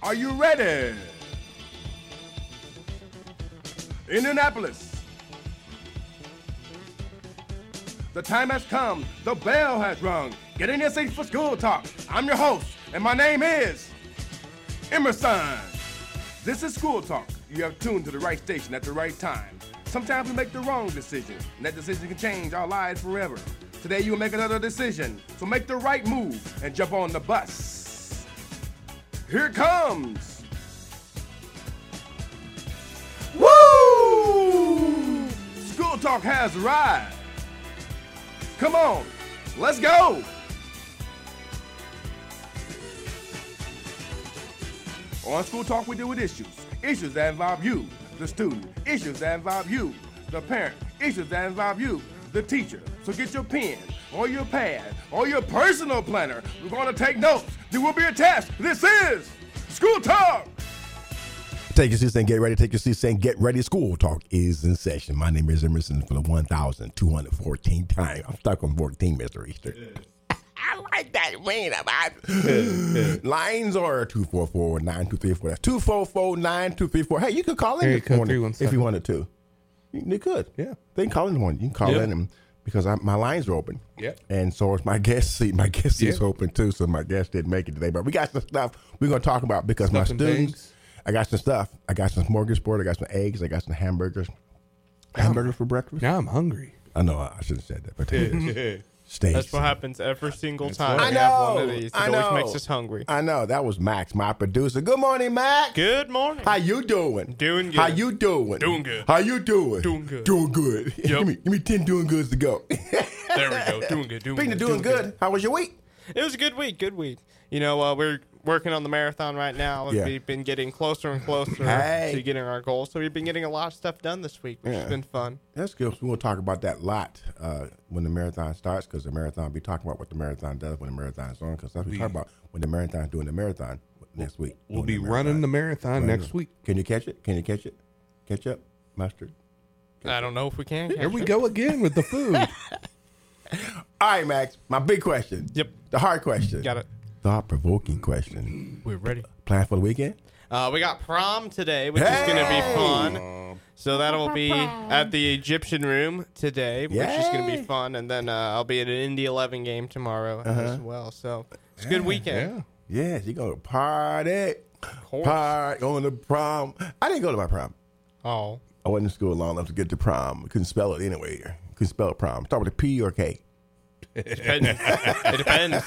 Are you ready? Indianapolis. The time has come. The bell has rung. Get in your seats for School Talk. I'm your host, and my name is Emerson. This is School Talk. You have tuned to the right station at the right time. Sometimes we make the wrong decision, and that decision can change our lives forever. Today you will make another decision, so make the right move and jump on the bus. Here it comes. Woo! School Talk has arrived. Come on, let's go. On School Talk, we deal with issues. Issues that involve you, the student. Issues that involve you, the parent. Issues that involve you, the teacher. So get your pen or your pad or your personal planner. We're going to take notes. There will be a test. This is School Talk. Take your seats and get ready. Take your seats and get ready. School Talk is in session. My name is Emerson for the 1,214th time. I'm stuck on 14, Mr. Easter. I like that, man. Lines are 244-9234. That's 244-9234. Hey, you could call in this morning if you wanted to. You could. Yeah. They can call in the morning. You can call in and because my lines are open. Yeah. And so is my guest seat. My guest seat's open too, so my guest didn't make it today. But we got some stuff we're going to talk about because stuff my students, I got some stuff. I got some smorgasbord. I got some eggs. I got some hamburgers. Hamburgers for breakfast. Now I'm hungry. I know. I should have said that. Potatoes. Steaks. That's what happens every single time. I we know. have one of these. It always makes us hungry. I know. That was Max, my producer. Good morning, Max. Good morning. How you doing? Doing good. How you doing? Doing good. How you doing? Doing good. Doing good. Yep. give me 10 doing goods to go. There we go. Doing good. Speaking of doing good, how was your week? It was a good week. Good week. You know, we're working on the marathon right now. Yeah. We've been getting closer and closer to getting our goals. So we've been getting a lot of stuff done this week, which has been fun. That's good. So we'll talk about that a lot when the marathon starts because the marathon, we'll be talking about what the marathon does when the marathon's on because that's what we talk about when the marathon's doing the marathon next week. We'll be running the marathon next week. Can you catch it? Can you catch it? Catch up, Mustard? I don't know if we can. Here we go again with the food. All right, Max, my big question. Yep. The hard question. Got it. Thought-provoking question. We're ready. Plan for the weekend? We got prom today, which is going to be fun. So that'll be at the Egyptian Room today, which is going to be fun. And then I'll be at an Indy 11 game tomorrow as well. So it's a good weekend. Yeah, you're going to party. Party on the prom. I didn't go to my prom. Oh. I wasn't in school long enough to get to prom. I couldn't spell it anyway. Couldn't spell prom. Start with a P or a K. It depends.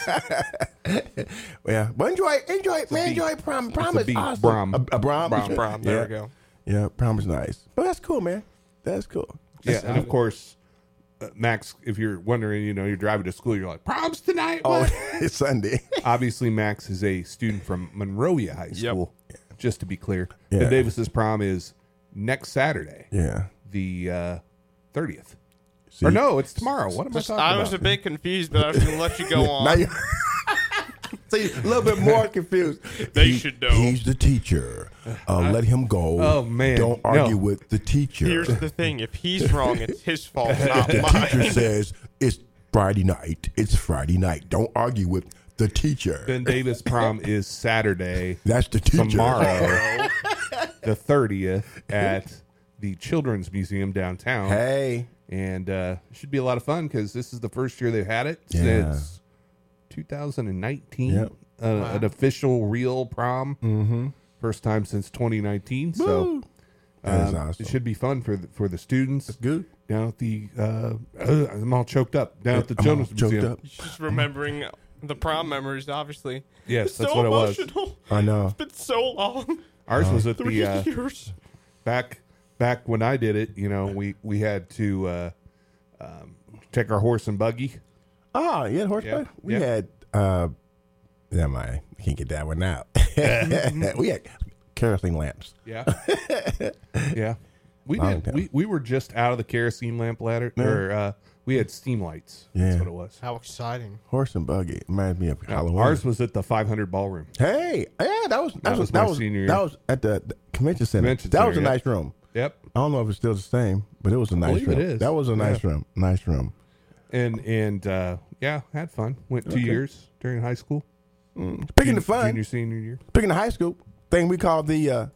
Yeah, but enjoy prom. Prom is awesome. Brom. A prom. Prom. There we go. Yeah, prom is nice. But that's cool, man. That's cool. Yeah, and of course, Max, if you're wondering, you're driving to school, you're like, prom's tonight? Oh, it's Sunday. Obviously, Max is a student from Monrovia High School, just to be clear. Yeah. The Davis's prom is next Saturday, the 30th. See? Or no, it's tomorrow. What am I talking about? I was a bit confused, but I was going to let you go on. Now See, a little bit more confused. They should know. He's the teacher. Let him go. Oh, man. Don't argue with the teacher. Here's the thing. If he's wrong, it's his fault, not The mine. teacher says it's Friday night. It's Friday night. Don't argue with the teacher. Ben Davis prom is Saturday. That's the teacher. Tomorrow, the 30th, at the Children's Museum downtown. Hey. And it should be a lot of fun because this is the first year they've had it since 2019. Yep. An official real prom. Mm-hmm. First time since 2019. So that is awesome. it should be fun for the students. That's good. Down at the I'm all choked up. Down at the Children's Museum. Just remembering the prom memories, obviously. Yes, it's that's so what it was. emotional. I know. It's been so long. Ours was at 3 the years. back when I did it. We had to take our horse and buggy. Oh, yeah, horseback. Yeah. We had never mind. I can't get that one out. We had kerosene lamps. Yeah. Yeah. We were just out of the kerosene lamp ladder. Or we had steam lights. That's what it was. How exciting. Horse and buggy. Reminds me of Halloween. Ours was at the 500 Ballroom. Hey, yeah, that was my senior year. That was at the convention center. That was a nice room. Yep. I don't know if it's still the same, but it was a nice room. It is. That was a nice room. Nice room. And had fun. Went 2 years during high school. Speaking of fun, Senior year. speaking of high school, thing we call the...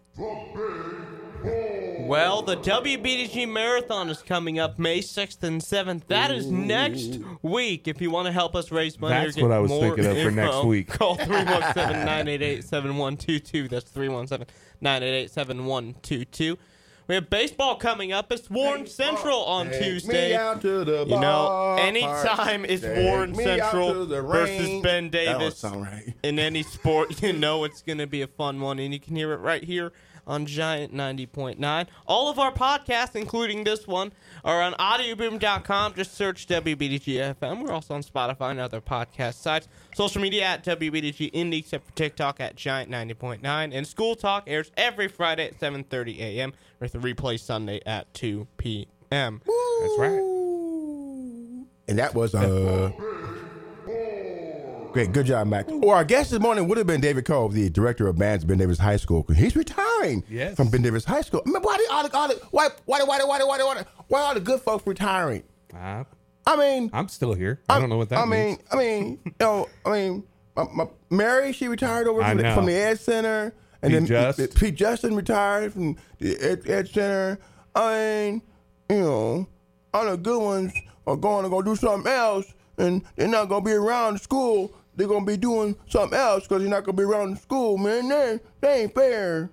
Well, the WBDG Marathon is coming up May 6th and 7th. That is next week. If you want to help us raise money That's or get what I was more thinking of for info, next week. Call 317-988-7122. That's 317-988-7122. We have baseball coming up. It's Warren Central on Tuesday. Me out to the You know, anytime it's Warren Central versus Ben Davis right. in any sport, you know it's going to be a fun one, and you can hear it right here on Giant 90.9. All of our podcasts, including this one, are on audioboom.com. Just search WBDG FM. We're also on Spotify and other podcast sites. Social media at WBDG Indie, except for TikTok at Giant 90.9. And School Talk airs every Friday at 7:30 a.m. with a replay Sunday at 2 p.m. That's right. And that was great. Good job, Mac. Well, our guest this morning would have been David Cole, the director of bands at Ben Davis High School, because he's retiring from Ben Davis High School. I mean, why are the good folks retiring? I mean, I'm still here. I don't know what that means. Mary, she retired over from the Ed Center, and Pete Justin retired from the Ed Center. I mean, all the good ones are going to go do something else, and they're not going to be around the school. They're going to be doing something else because they're not going to be around the school, man. That ain't fair.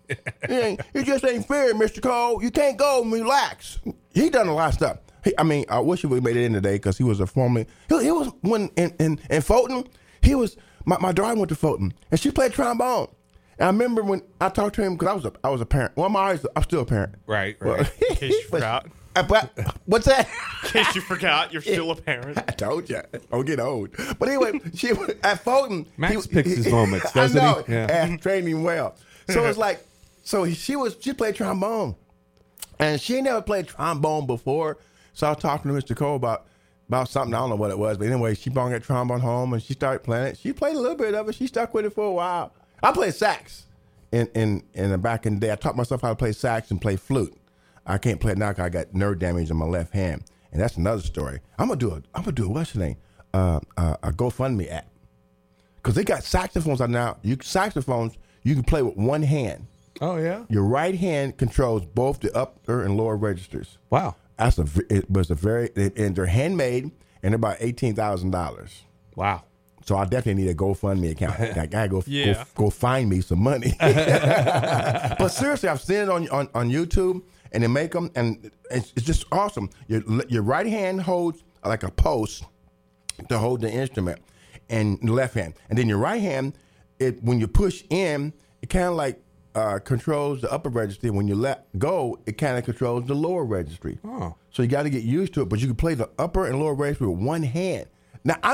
It just ain't fair, Mr. Cole. You can't go and relax. He done a lot of stuff. I wish he would have made it in today because he was a formerly. He was when in Fulton. He was my daughter went to Fulton and she played trombone. And I remember when I talked to him because I was a parent. Well, I'm still a parent. Right. In case you forgot. What's that? In case you forgot, you're still a parent. I told you. I'll get old. But anyway, she at Fulton. Max picks his moments, doesn't he? Yeah. And trained him well. So it's like, she played trombone, and she never played trombone before. So I was talking to Mr. Cole about something. I don't know what it was, but anyway, she brought that trombone home and she started playing it. She played a little bit of it. She stuck with it for a while. I played sax in the back in the day. I taught myself how to play sax and play flute. I can't play it now because I got nerve damage in my left hand, and that's another story. I'm gonna do what's your name? A GoFundMe app, because they got saxophones out now. You can play with one hand. Oh yeah. Your right hand controls both the upper and lower registers. Wow. And they're handmade, and they're about $18,000. Wow. So I definitely need a GoFundMe account. I gotta go find me some money. But seriously, I've seen it on YouTube, and they make them, and it's just awesome. Your right hand holds like a post to hold the instrument, and the left hand, and then your right hand, when you push in, it kind of like controls the upper registry. When you let go, it kind of controls the lower registry. Oh. So you got to get used to it. But you can play the upper and lower registry with one hand. Now I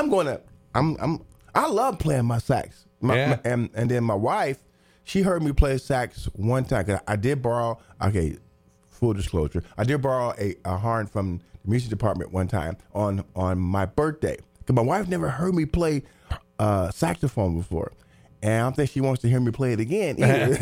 love playing my sax. And then my wife, she heard me play sax one time. 'Cause I did borrow. Okay, full disclosure, I did borrow a horn from the music department one time on my birthday. Because my wife never heard me play saxophone before. And I don't think she wants to hear me play it again either.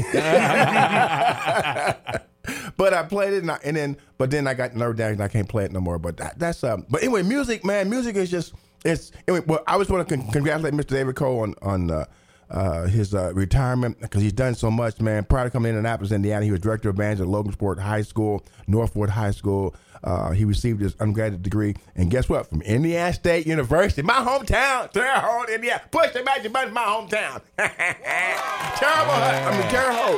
But I played it, but then I got nerve damage and I can't play it no more. But that's But anyway, music, man, music is just Anyway, well, I just want to congratulate Mr. David Cole on his retirement because he's done so much, man. Prior to coming to Indianapolis, Indiana, he was director of bands at Logansport High School, Northwood High School. He received his undergraduate degree, and guess what? From Indiana State University, my hometown, Terre Haute, Indiana. Push the magic button, my hometown. Terre Haute.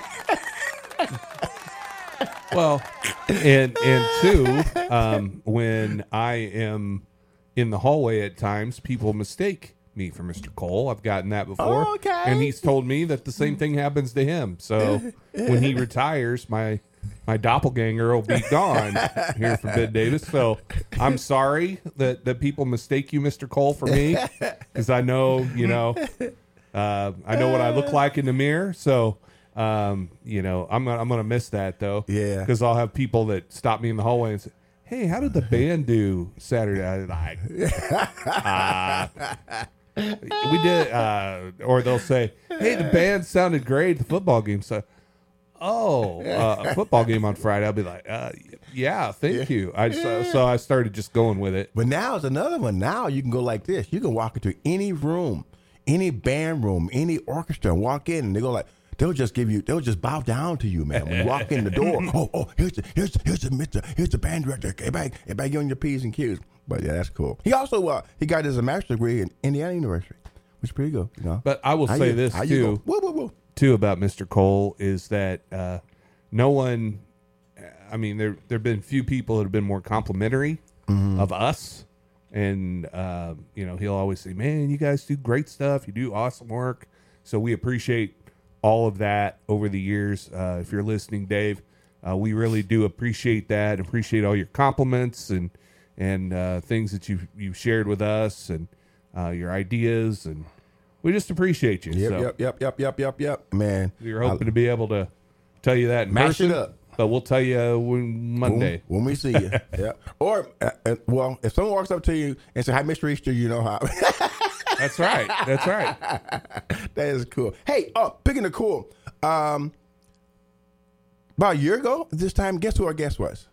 Well, and two, when I am in the hallway at times, people mistake me for Mr. Cole. I've gotten that before. Oh, okay. And he's told me that the same thing happens to him. So when he retires, my doppelganger will be gone here from Ben Davis. So I'm sorry that people mistake you, Mr. Cole, for me, because I know, I know what I look like in the mirror. So, I'm gonna miss that though. Yeah. Because I'll have people that stop me in the hallway and say, "Hey, how did the band do Saturday?" I'm like, we did, or they'll say, "Hey, the band sounded great at the football game." So, a football game on Friday. I'll be like, yeah, thank you. So I started just going with it. But now it's another one. Now you can go like this. You can walk into any room, any band room, any orchestra, and walk in, and they go like, they'll just bow down to you, man. When you walk in the door, here's the band director. Everybody on your P's and Q's. But yeah, that's cool. He also he got his master's degree in Indiana University, which is pretty good. You know? But I will say this too. Too about Mr. Cole is that no one. I mean, there've been few people that have been more complimentary of us, and he'll always say, "Man, you guys do great stuff. You do awesome work." So we appreciate all of that over the years. If you're listening, Dave, we really do appreciate that. Appreciate all your compliments and things that you've shared with us and your ideas, and we just appreciate you. Yep. Man, we're hoping to be able to tell you that in mash person, it up. but we'll tell you Monday when we see you. Yeah. Or if someone walks up to you and says, "Hi, Mr. Easter," you know how. That's right. That is cool. Hey, speaking of cool, about a year ago this time, guess who our guest was?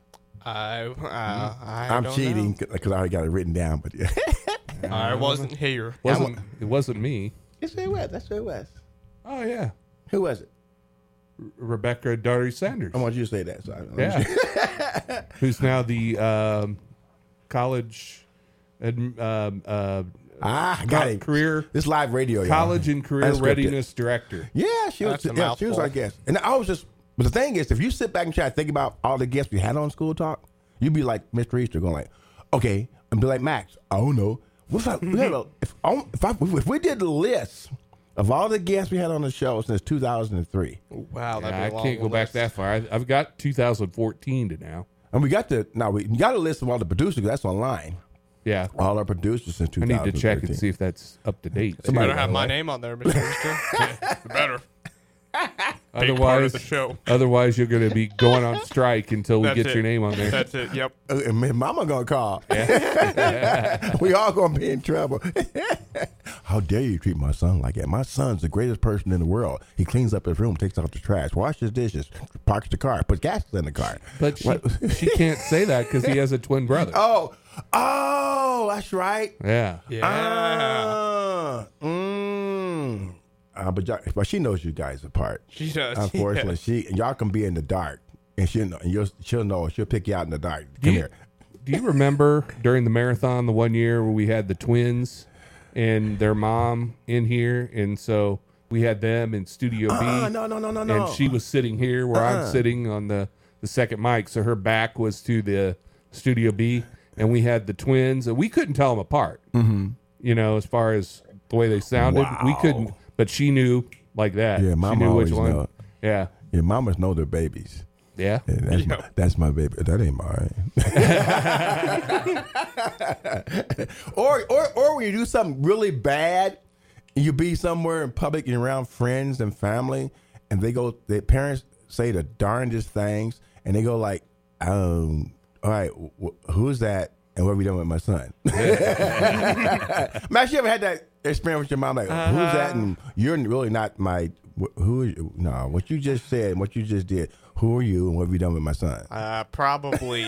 I'm cheating because I already got it written down, but yeah. I wasn't here. It wasn't me. Yes, it was. That's who it was. Oh yeah. Who was it? Rebecca Doherty Sanders. I want you to say that. So Who's now the college got it. Career. This live radio. College and career readiness director. Yeah, she was our guest. And I was just. But the thing is, if you sit back and try to think about all the guests we had on School Talk, you'd be like Mr. Easter, going like, okay, and be like Max. I don't know. If we did the list of all the guests we had on the show since 2003. Wow, I can't go back that far. I've got 2014 to now. And we got a list of all the producers. That's online. Yeah, all our producers since 2013. I need to check and see if that's up to date. You better have my name on there, Mr. Easter. Yeah, better. Big part of the show. Otherwise, you're going to be going on strike until we get your name on there. That's it. Yep. And Mama gonna call. Yeah. We all gonna be in trouble. How dare you treat my son like that? My son's the greatest person in the world. He cleans up his room, takes out the trash, washes dishes, parks the car, puts gas in the car. But she can't say that because he has a twin brother. Oh, that's right. Yeah. But she knows you guys apart. She does. Unfortunately, y'all can be in the dark, and she'll know. She'll pick you out in the dark. Come here. Do you remember during the marathon the one year where we had the twins and their mom in here, and so we had them in Studio B? No. And she was sitting here where I'm sitting on the second mic, so her back was to the Studio B, and we had the twins, and we couldn't tell them apart. Mm-hmm. As far as the way they sounded, we couldn't. But she knew like that. Yeah, Mama she knew always which one. Know. Yeah. Yeah, mamas know their babies. Yeah. That's my baby. That ain't mine. or when you do something really bad, and you be somewhere in public and around friends and family, and their parents say the darndest things, and they go like, all right, who's that? And what are we doing with my son? Max, you ever had that experience with your mom? Like, who's that? And you're really not my. Who are you? No, what you just said and what you just did. Who are you? And what have you done with my son? Probably.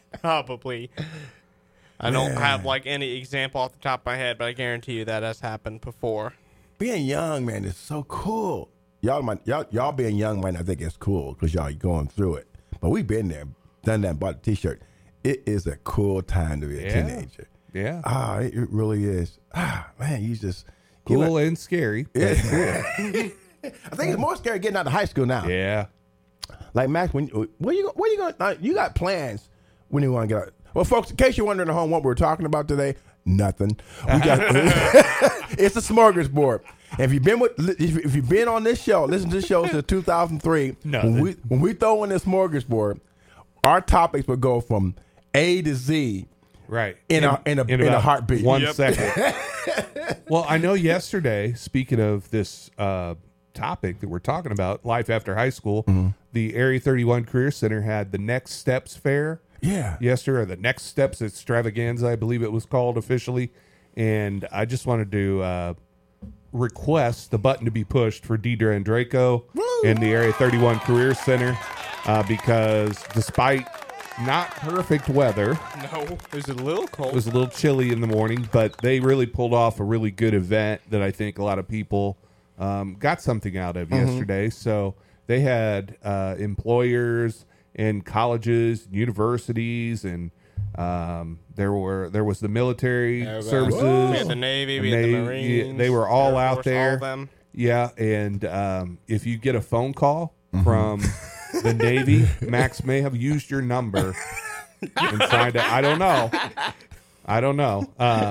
I don't have any example off the top of my head, but I guarantee you that has happened before. Being young, man, is so cool. Y'all being young might not think it's cool because y'all going through it, but we've been there, done that, bought a T-shirt. It is a cool time to be a teenager. Yeah. It really is. Man, you just cool and scary. Yeah. I think it's more scary getting out of high school now. Yeah. Like Max, where you going? You got plans when you want to get out. Well, folks, in case you're wondering at home what we're talking about today, nothing. We got it's a smorgasbord. And if you've been on this show, listen to this show since 2003. When we throw in this smorgasbord, our topics would go from A to Z. Right. In a heartbeat. 1 second. Well, I know yesterday, speaking of this topic that we're talking about, life after high school, the Area 31 Career Center had the Next Steps Fair. Yeah. Yesterday, or the Next Steps Extravaganza, I believe it was called officially. And I just wanted to request the button to be pushed for Deidre Andraco in the Area 31 Career Center because despite not perfect weather. No, it was a little cold. It was a little chilly in the morning, but they really pulled off a really good event that I think a lot of people got something out of yesterday. So they had employers and colleges, universities, and there was the military services. We had the Navy, we had the Marines. They were all Air out Force, there. all of them. Yeah, and if you get a phone call from the Navy, Max may have used your number and signed it. I don't know.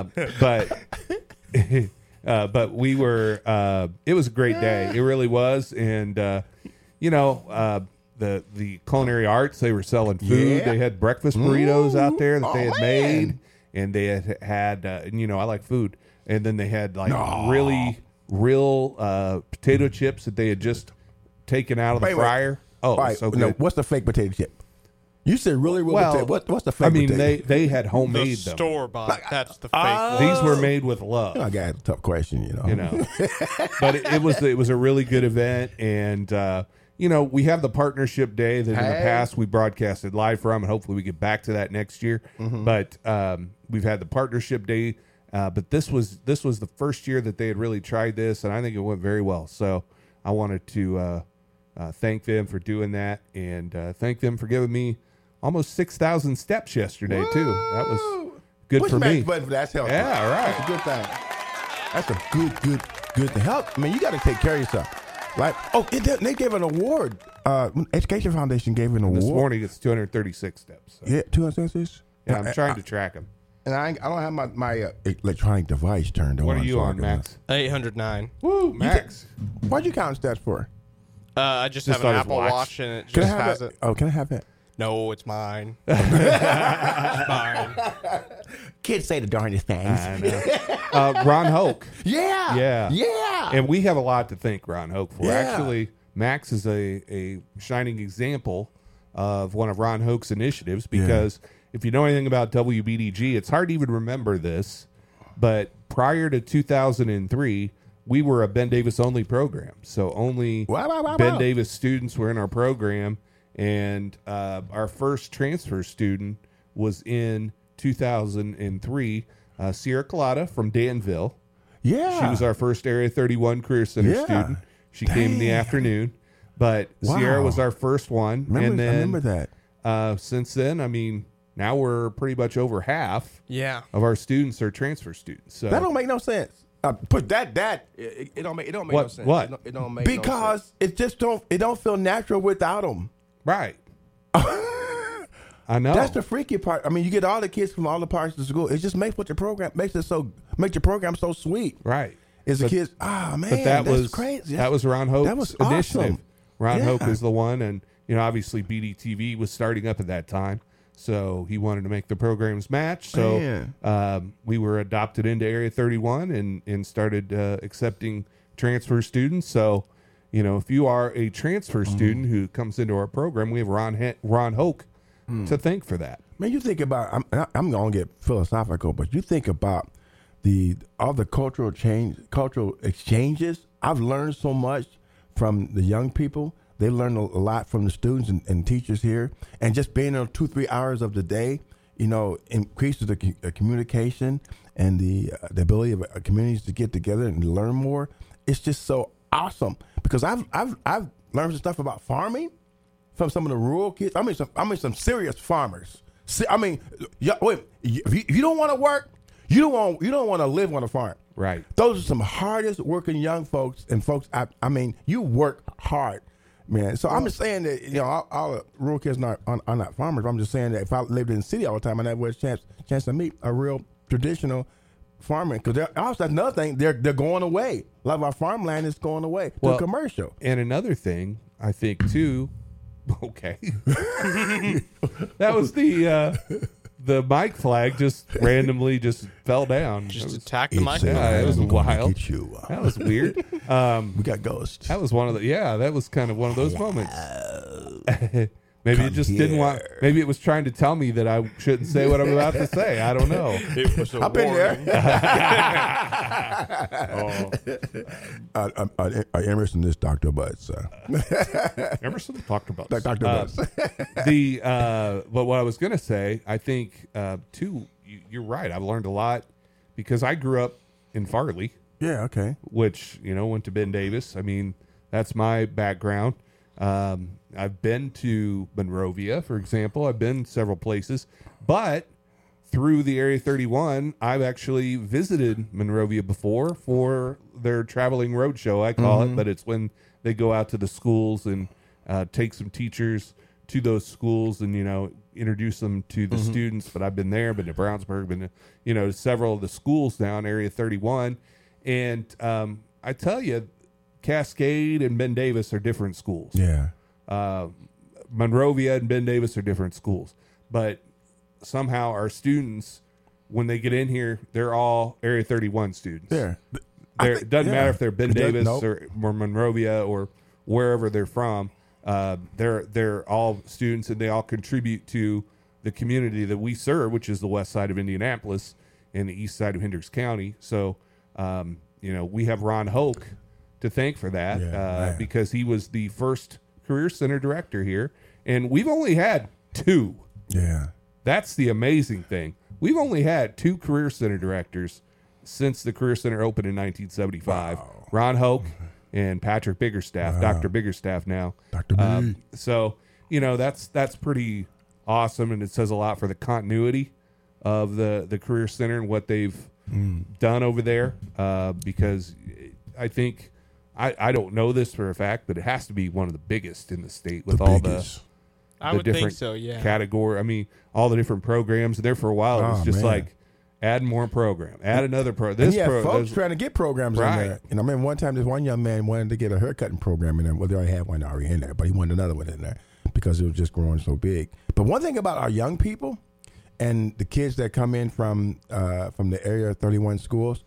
But we were. It was a great day. It really was, and the culinary arts. They were selling food. Yeah. They had breakfast burritos out there that they had man. made, and they had I like food, and then they had like real potato chips that they had just taken out of the fryer. Oh, All right, so no, good. what's the fake potato chip? You said really real Well, potato. What's the fake I mean, potato? they had The homemade them. store bought. That's the fake one. These were made with love. I got a tough question, But it was a really good event, and we have the partnership day that in the past we broadcasted live from, and hopefully we get back to that next year. But we've had the partnership day, but this was the first year that they had really tried this, and I think it went very well. So I wanted to thank them for doing that, and thank them for giving me almost 6,000 steps yesterday too. That was good Push for Max me. button for that's healthy. Yeah, right. That's a good thing. That's a good thing. Help. I mean, you got to take care of yourself. Like, they gave an award. Education Foundation gave an award. This morning it's 236 steps. So. Yeah, 266. Yeah, I'm trying to track them. And I don't have my electronic device turned on. What are you so on, Max? 809. Woo, Max. Why'd you count stats for? I just have Just an on his Apple watch. Watch and it Can I just have has it? it. Oh, can I have that? No, it's mine. It's mine. Kids say the darndest things. I know. Ron Hoke. Yeah. And we have a lot to thank Ron Hoke for. Yeah. Actually, Max is a shining example of one of Ron Hoke's initiatives because if you know anything about WBDG, it's hard to even remember this, but prior to 2003, we were a Ben Davis only program. So only Ben Davis students were in our program, and our first transfer student was in 2003, Sierra Colada from Danville. Yeah. She was our first Area 31 Career Center student. She came in the afternoon, but Sierra was our first one. I remember that. Since then, I mean, now we're pretty much over half of our students are transfer students. So that don't make no sense. Put that. It don't make no sense. What? It don't make Because it just don't feel natural without them. right. I know. That's the freaky part. I mean, you get all the kids from all the parts of the school. It just makes your program so sweet. right. Is the kids? Man, But that that's was crazy. That was Ron Hoke's that was initiative. awesome. Ron Hoke Yeah. is the one, and obviously BDTV was starting up at that time, so he wanted to make the programs match. So we were adopted into Area 31 and started accepting transfer students. So if you are a transfer student who comes into our program, we have Ron Hoke to thank for that. Man, you think about. I'm gonna get philosophical, but you think about all the cultural exchanges. I've learned so much from the young people. They learn a lot from the students and teachers here, and just being there 2-3 hours of the day, increases the communication and the ability of communities to get together and learn more. It's just so awesome because I've learned some stuff about farming from some of the rural kids. I mean some serious farmers. If you don't want to work, you don't want to live on a farm. Right. Those are some hardest working young folks and folks. I mean, you work hard, man. So I'm just saying that all the rural kids are not farmers. I'm just saying that if I lived in the city all the time, I never had a chance to meet a real traditional farmer. Because also that's another thing. They're going away. A lot of our farmland is going away to commercial. And another thing, I think too. Okay, that was the mic flag just randomly just fell down. Just attack the mic. It was wild. Get you. That was weird. We got ghosts. That was one of the that was kind of one of those moments. Maybe Come it just here. didn't want. Maybe it was trying to tell me that I shouldn't say what I'm about to say. I don't know. It was a I've been warning. Emerson is Dr. Butts. Emerson talked about Dr. Butts. But what I was going to say, I think too, you're right. I've learned a lot because I grew up in Farley, Yeah, okay. which, went to Ben Davis. I mean, that's my background. I've been to Monrovia, for example. I've been several places, but through the Area 31, I've actually visited Monrovia before for their traveling roadshow, I call it, but it's when they go out to the schools and take some teachers to those schools and, introduce them to the students. But I've been there, been to Brownsburg, been to, several of the schools down Area 31. And I tell you, Cascade and Ben Davis are different schools. Yeah. Monrovia and Ben Davis are different schools. But somehow our students, when they get in here, they're all Area 31 students. Yeah. It doesn't matter if they're Ben Davis nope. or Monrovia or wherever they're from. They're all students, and they all contribute to the community that we serve, which is the west side of Indianapolis and the east side of Hendricks County. So, we have Ron Hoke to thank for that because he was the first Career Center director here, and we've only had 2. Yeah. That's the amazing thing. We've only had 2 Career Center directors since the Career Center opened in 1975. Wow. Ron Hoke and Patrick Biggerstaff, Dr. Biggerstaff now. Dr. B. So, that's pretty awesome, and it says a lot for the continuity of the Career Center and what they've done over there, because I think, I don't know this for a fact, but it has to be one of the biggest in the state with all the I would think different so, yeah. category. I mean, all the different programs. There for a while, it was just like, add more program, add another program. Folks trying to get programs in there. And I remember one time this one young man wanted to get a haircutting program in there. Well, they already had one already in there, but he wanted another one in there because it was just growing so big. But one thing about our young people and the kids that come in from the Area 31 schools,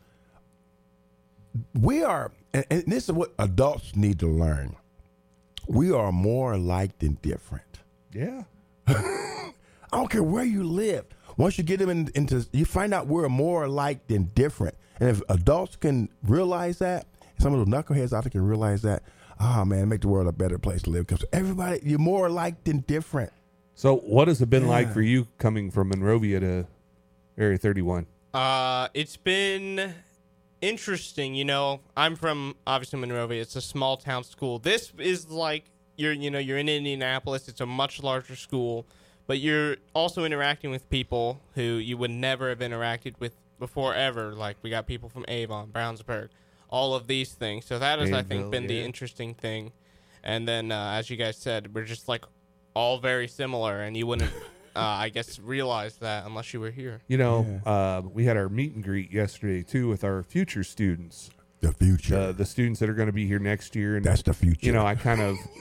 we are, and this is what adults need to learn, we are more alike than different. Yeah. I don't care where you live. Once you get them into, you find out we're more alike than different. And if adults can realize that, some of those knuckleheads out there can realize that, man, make the world a better place to live. Because everybody, you're more alike than different. So what has it been like for you coming from Monrovia to Area 31? It's been interesting. I'm from, obviously, Monrovia. It's a small town school. This is like, you're in Indianapolis. It's a much larger school. But you're also interacting with people who you would never have interacted with before ever. Like, we got people from Avon, Brownsburg, all of these things. So that has, I think, been the interesting thing. And then, as you guys said, we're just, like, all very similar. And you wouldn't, I guess, realize that unless you were here. We had our meet and greet yesterday, too, with our future students. The future. The students that are going to be here next year. And, that's the future. I kind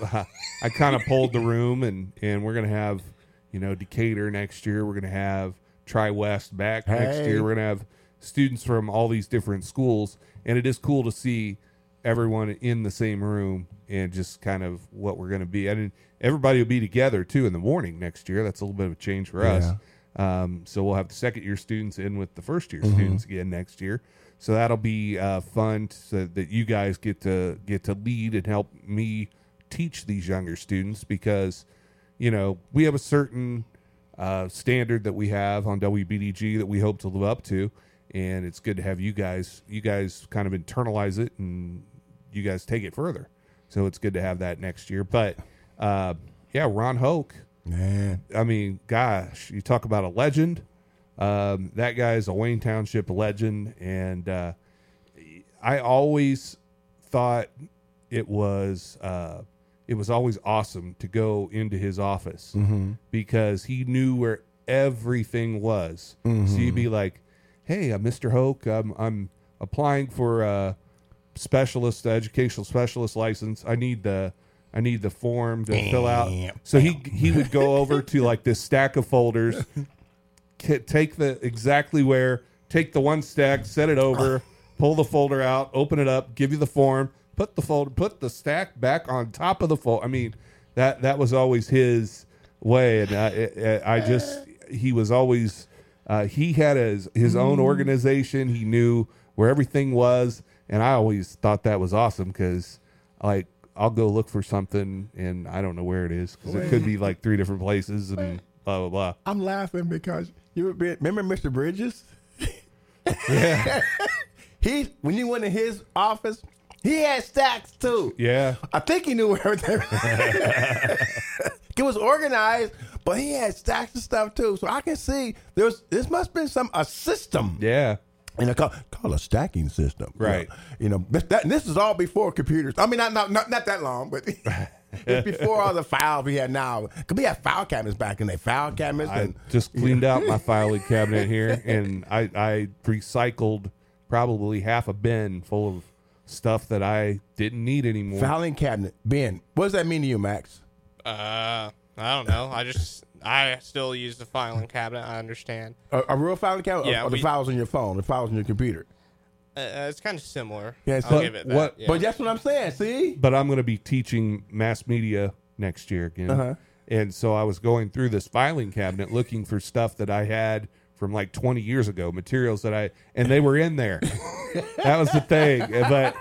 of pulled the room, and we're going to have, Decatur next year. We're going to have Tri-West back next year. We're going to have students from all these different schools. And it is cool to see everyone in the same room and just kind of what we're going to be. And everybody will be together, too, in the morning next year. That's a little bit of a change for us. So we'll have the second-year students in with the first-year students again next year. So that'll be fun so that you guys get to lead and help me teach these younger students because – we have a certain standard that we have on WBDG that we hope to live up to, and it's good to have you guys kind of internalize it and you guys take it further. So it's good to have that next year. But, Ron Hoke, man, I mean, gosh, you talk about a legend. That guy's a Wayne Township legend, and I always thought it was always awesome to go into his office because he knew where everything was. So you'd be like, "Hey, Mr. Hoke, I'm applying for a educational specialist license. I need the form to fill out." So he would go over to like this stack of folders, take the one stack, set it over, pull the folder out, open it up, give you the form. Put the stack back on top of the folder. I mean, that was always his way, and he was always he had his own organization. He knew where everything was, and I always thought that was awesome because, like, I'll go look for something and I don't know where it is because it could be like 3 different places and blah blah blah. I'm laughing because you remember Mr. Bridges? Yeah. when you went in his office, he had stacks too. Yeah. I think he knew everything. It was organized, but he had stacks of stuff too. So I can see this must have been a system. Yeah. And they call a stacking system. Right. This is all before computers. I mean, not that long, but it's before all the files we have now. Because we had file cabinets back in there. File cabinets. I just cleaned out my filing cabinet here, and I recycled probably half a bin full of stuff that I didn't need anymore. Filing cabinet. Ben, what does that mean to you, Max? I don't know. I still use the filing cabinet. I understand. A real filing cabinet? Yeah, or the files on your phone, the files on your computer? It's kind of similar. Yeah, I'll give it that. Yeah. But that's what I'm saying, see? But I'm going to be teaching mass media next year again. Uh-huh. And so I was going through this filing cabinet looking for stuff that I had from like 20 years ago, materials and they were in there. That was the thing. But,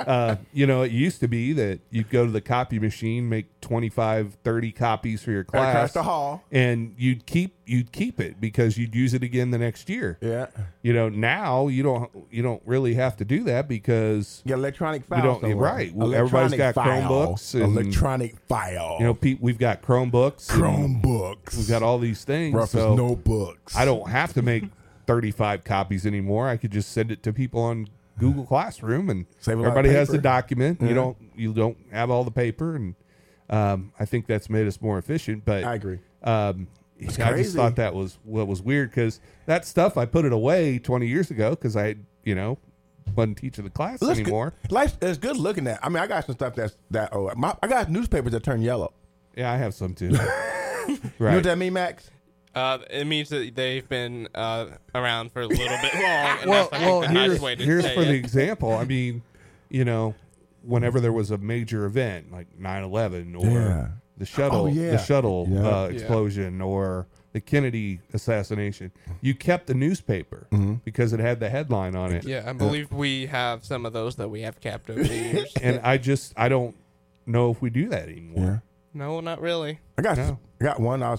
it used to be that you'd go to the copy machine, make 25, 30 copies for your class. Across the hall. And you'd keep it because you'd use it again the next year. Yeah. Now you don't really have to do that because you got electronic files. Right. Everybody's got Chromebooks. And, electronic file. We've got Chromebooks. Chromebooks. We've got all these things. Rufus so notebooks. I don't have to make 35 copies anymore. I could just send it to people on Google Classroom, and everybody has the document. Yeah. You don't have all the paper, and I think that's made us more efficient. But I agree. I just thought that was what was weird because that stuff I put it away 20 years ago because I wasn't teaching the class anymore. Life is good looking at. I mean, I got some stuff I got newspapers that turn yellow. Yeah, I have some too. Right. You know Right. what that mean, Max? It means that they've been around for a little bit long. And that's, I think, the nice way to here's say for it. the example. I mean, whenever there was a major event like 9/11 or the shuttle explosion or the Kennedy assassination, you kept the newspaper because it had the headline on it. Yeah, I believe we have some of those that we have kept over the years. And I don't know if we do that anymore. Yeah. No, not really. I got one. I was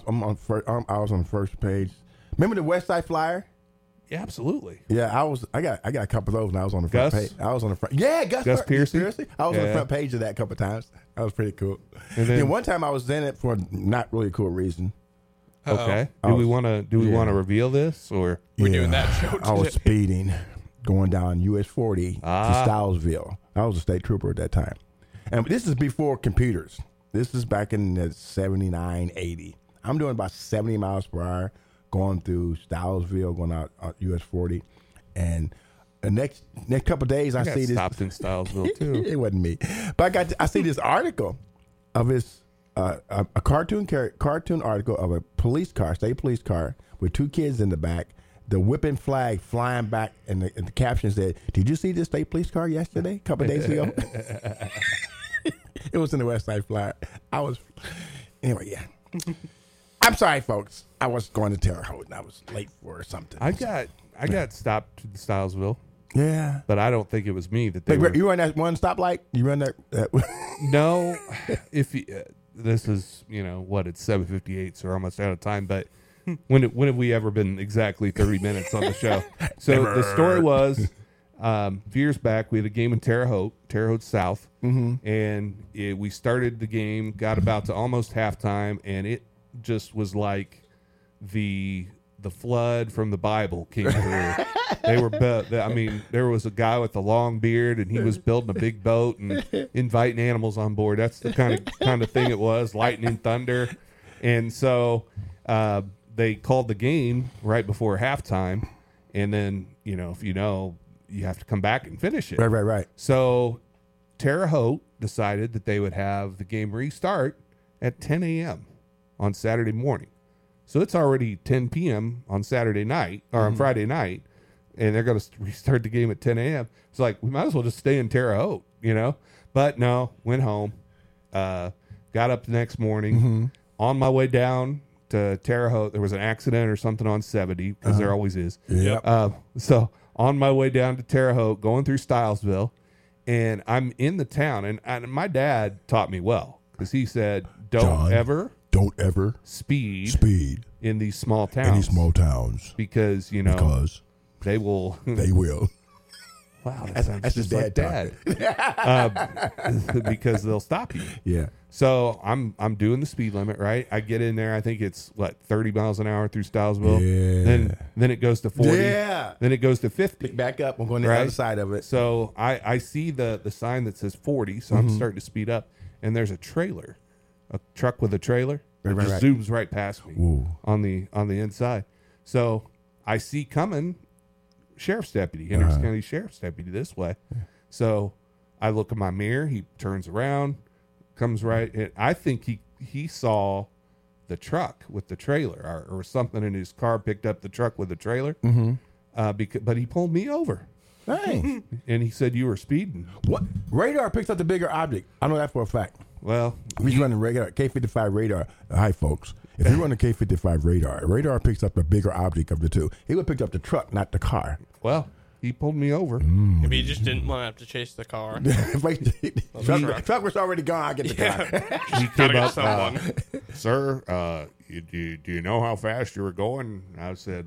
on the first page. Remember the West Side Flyer? Yeah, absolutely. Yeah, I got a couple of those, and I was on the front page. I was on the front. Yeah, Gus Piercy. I was on the front page of that a couple of times. That was pretty cool. And then one time I was in it for a not really cool reason. Okay. Do we want to reveal this or we're doing that show today? I was speeding, going down US 40 to Stylesville. I was a state trooper at that time, and this is before computers. This is back in the 79, 80. I'm doing about 70 miles per hour going through Stylesville, going out US 40. And the next couple of days, I see this. Stopped in Stylesville, too. It wasn't me. But I see this article of this, a cartoon article of a state police car with two kids in the back, the whipping flag flying back, and the caption said, "Did you see this state police car yesterday, a couple of days ago?" It was in the West Side Flyer. Anyway, yeah. I'm sorry, folks. I was going to Terre Haute, and I was late for something. I got stopped to the Stylesville. Yeah. But I don't think it was me that they were. You run that one stoplight? You run that? No. This is, it's 7:58, so we're almost out of time. But when have we ever been exactly 30 minutes on the show? So Never. The story was, a few years back, we had a game in Terre Haute South. Mm-hmm. And we started the game, got about to almost halftime, and it just was like the flood from the Bible came through. There was a guy with a long beard, and he was building a big boat and inviting animals on board. That's the kind of thing it was, lightning, thunder. And so they called the game right before halftime, and then, if you have to come back and finish it. Right. So Terre Haute decided that they would have the game restart at 10 a.m. on Saturday morning. So it's already 10 p.m. on Saturday night or on Friday night, and they're going to restart the game at 10 a.m. It's like, we might as well just stay in Terre Haute, But no, went home, got up the next morning. On my way down to Terre Haute, there was an accident or something on 70, because there always is. Yep. So on my way down to Terre Haute, going through Stylesville, and I'm in the town, and my dad taught me well, because he said, don't ever speed in these small towns. Any small towns. Because, they will. They will. Wow, that sounds that's just his like dad Dad. Because they'll stop you. Yeah. So I'm doing the speed limit, right? I get in there. I think it's 30 miles an hour through Stylesville. Yeah. Then it goes to 40. Yeah. Then it goes to 50. Pick back up. I'm going to Right. the other side of it. So I see the sign that says 40. So I'm starting to speed up, and there's a truck with a trailer. It Right, just right. zooms right past me Ooh. on the inside. So I see coming sheriff's deputy, Hendricks County sheriff's deputy this way. So I look in my mirror. He turns around, comes right. And I think he saw the truck with the trailer or something in his car, picked up the truck with the trailer. But he pulled me over. Hey. And he said, you were speeding. What? Radar picks up the bigger object. I know that for a fact. Well, He's running regular K55 radar. Hi, folks. If you run a K55 radar picks up the bigger object of the two. He would pick up the truck, not the car. he pulled me over. Maybe you just didn't want to have to chase the car. truck was already gone. I get the car. He Gotta came get up, someone. sir, do you know how fast you were going? I said,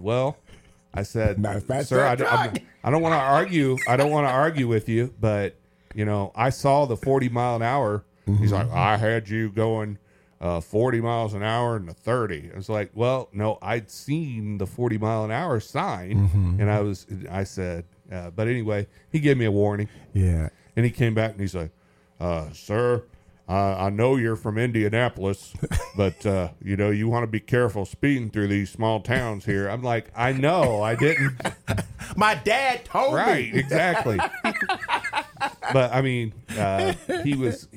Not fast sir, that truck. I don't want to argue. I don't want to argue with you, but I saw the 40 mile an hour. He's like, I had you going 40 miles an hour and a 30. I was like, well, no, I'd seen the 40 mile an hour sign, and I said, but anyway, he gave me a warning. Yeah. And he came back and he's like, sir, I know you're from Indianapolis, but, you want to be careful speeding through these small towns here. I'm like, I know, I didn't. My dad told Right, me. exactly. But I mean, he was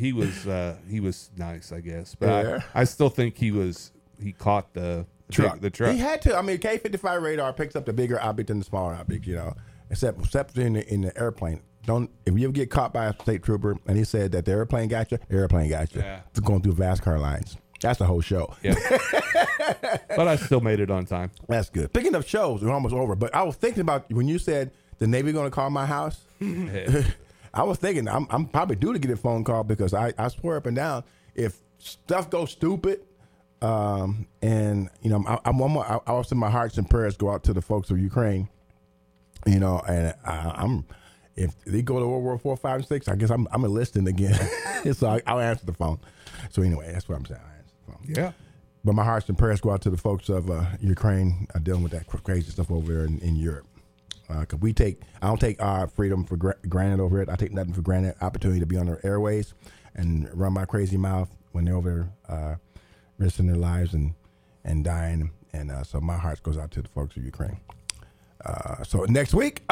nice, I guess. But Yeah. I still think he caught the truck. The truck. He had to. I mean, K55 radar picks up the bigger object than the smaller object. Except in the airplane. If you ever get caught by a state trooper and he said that the airplane got you, Yeah. It's going through fast car lines. That's the whole show. Yeah. But I still made it on time. That's good. Picking up shows, we're almost over. But I was thinking about when you said the Navy going to call my house. I was thinking I'm probably due to get a phone call because I swear up and down if stuff goes stupid, and I was in my hearts and prayers go out to the folks of Ukraine, and I'm if they go to World War 4, 5, and 6, I guess I'm enlisting again, so I'll answer the phone. So anyway, that's what I'm saying. I answer the phone. Yeah. But my hearts and prayers go out to the folks of Ukraine dealing with that crazy stuff over there in Europe. Because I don't take our freedom for granted over it. I take nothing for granted. Opportunity to be on their airways and run my crazy mouth when they're over there risking their lives and dying. And so my heart goes out to the folks of Ukraine. So next week,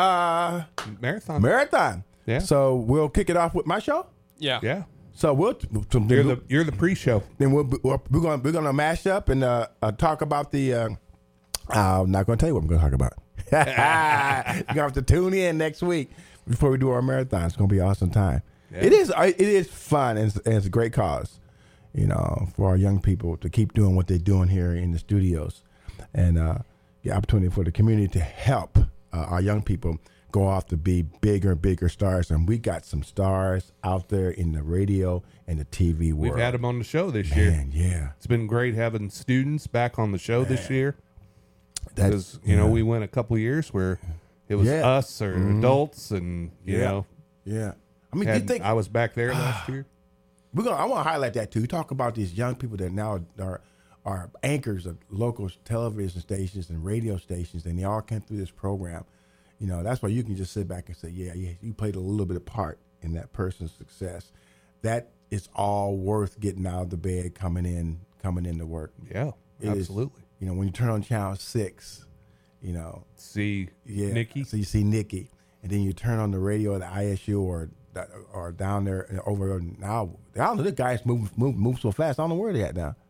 marathon. Yeah. So we'll kick it off with my show. Yeah. Yeah. So You're the pre-show. then we're gonna mash up and talk about the. I'm not gonna tell you what I'm gonna talk about. You're gonna have to tune in next week before we do our marathon. It's gonna be an awesome time. Yeah. It is fun and it's a great cause, for our young people to keep doing what they're doing here in the studios, and the opportunity for the community to help our young people go off to be bigger and bigger stars. And we got some stars out there in the radio and the TV world. We've had them on the show this year. Man, yeah. It's been great having students back on the show this year. That's, Because, we went a couple of years where it was Yeah. us or adults and, Yeah. I mean, do you think I was back there last year. I want to highlight that too. You talk about these young people that now are anchors of local television stations and radio stations, and they all came through this program. That's why you can just sit back and say, yeah, you played a little bit of part in that person's success. That is all worth getting out of the bed, coming in to work. Yeah, It is, absolutely. when you turn on Channel 6, See Nikki. So you see Nikki, and then you turn on the radio at the ISU or down there and over now. I don't know. The guys move so fast. I don't know where they at now.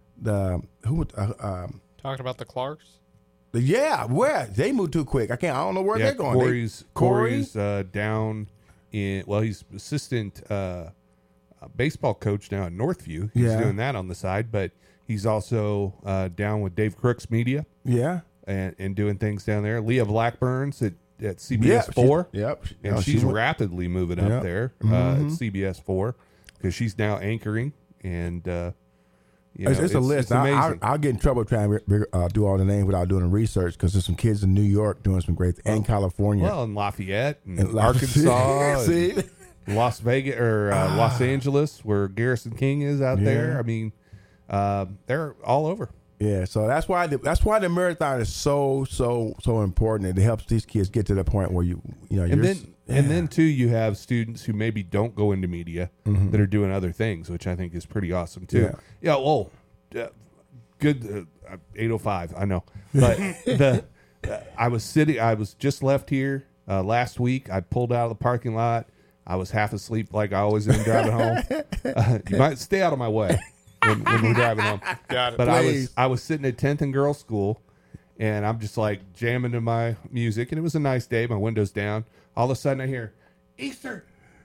Talking about the Clarks. Where they move too quick. I don't know where they're going. Corey's down in. Well, he's assistant baseball coach now at Northview. He's doing that on the side, but he's also down with Dave Crooks Media. Yeah, and doing things down there. Leah Blackburn's at CBS 4. And she's rapidly moving up there at CBS 4 because she's now anchoring. And It's a list. It's amazing. I'll get in trouble trying to do all the names without doing the research because there's some kids in New York doing some great things, and California. Well, in Lafayette and Arkansas. Arkansas, and Las Vegas or Los Angeles, where Garrison King is out there. I mean, they're all over. Yeah, so that's why the marathon is so important. It helps these kids get to the point where And then too, you have students who maybe don't go into media that are doing other things, which I think is pretty awesome too. Yeah. Well, good. 8:05. I know, but I was just left here last week. I pulled out of the parking lot. I was half asleep, like I always am driving home. You might stay out of my way when we're driving home. Got it. But I was sitting at 10th and Girls School, and I'm just like jamming to my music, and it was a nice day. My window's down. All of a sudden, I hear Easter.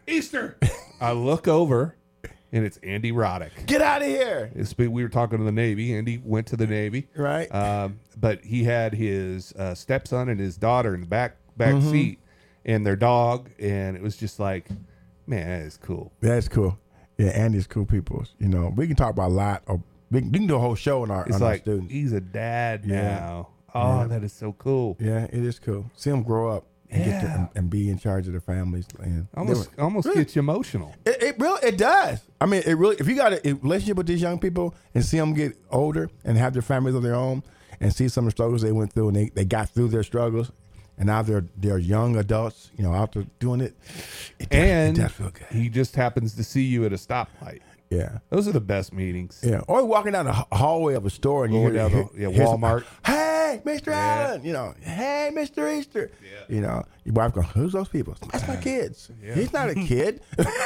I look over, and it's Andy Roddick. Get out of here! We were talking to the Navy. Andy went to the Navy, right? But he had his stepson and his daughter in the back seat, and their dog, and it was just like, man, that is cool. That's cool. Yeah, Andy's cool people. We can talk about a lot. We can do a whole show on our students. He's a dad now. Oh, that is so cool. Yeah, it is cool. See them grow up and get and be in charge of their families. And almost gets you emotional. It does. I mean, it really. If you got a relationship with these young people and see them get older and have their families of their own and see some of the struggles they went through and they got through their struggles. And now they're young adults, out there doing it. It does feel good. He just happens to see you at a stoplight. Yeah, those are the best meetings. Yeah, or walking down the hallway of a store and you hear Walmart. Hey, Mr. Allen. Hey, Mr. Easter. Yeah. Your wife goes, who's those people? That's my kids. Yeah. He's not a kid.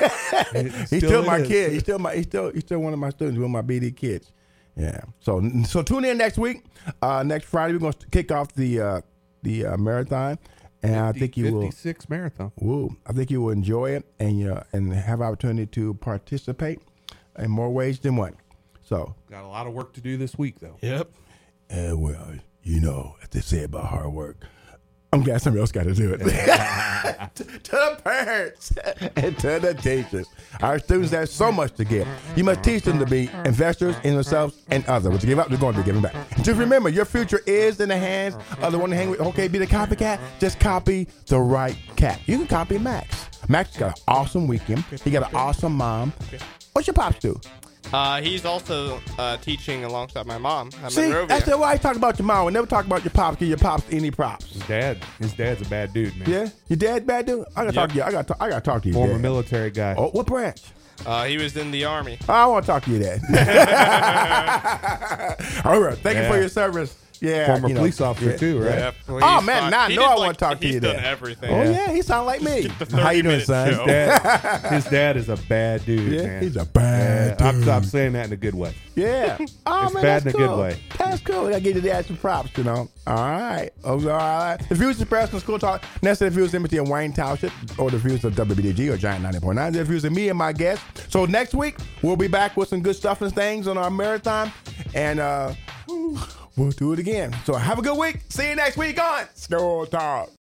He's still my kid. He's still one of my students. One of my BD kids. Yeah. So tune in next week. Next Friday we're going to kick off the marathon, and I think you will 56 marathon. Woo! I think you will enjoy it, and have opportunity to participate in more ways than one. So got a lot of work to do this week, though. Yep. Well, as they say about hard work, I'm glad somebody else got to do it. To the parents and to the teachers. Our students have so much to give. You must teach them to be investors in themselves and others. What you give up, they're going to be giving back. And just remember, your future is in the hands of the one to hang with. Okay, be the copycat. Just copy the right cat. You can copy Max. Max got an awesome weekend. He got an awesome mom. What's your pops do? He's also teaching alongside my mom. See, that's why I talk about your mom. We never talk about your pops. Give your pops any props. His dad's a bad dude, man. Yeah, your dad's bad dude. I gotta talk to you. I gotta talk to you. Former military guy. Oh, what branch? He was in the Army. I want to talk to you, Dad. All right, thank you for your service. Yeah, former police officer too, right? Yeah, oh man, now I know I want to talk to you. He's done everything. Oh yeah, he sounds like me. How you doing, son? His dad is a bad dude. Yeah, man. He's a bad dude. I'm saying that in a good way. Yeah. Oh it's man, bad that's in a cool. good way. That's cool. I give the dad some props, All right. All right. The views expressed on School Talk, next to the views in between Wayne Township or the views of WBDG or Giant 90.9. The views of me and my guests. So next week we'll be back with some good stuff and things on our marathon, and we'll do it again. So have a good week. See you next week on School Talk.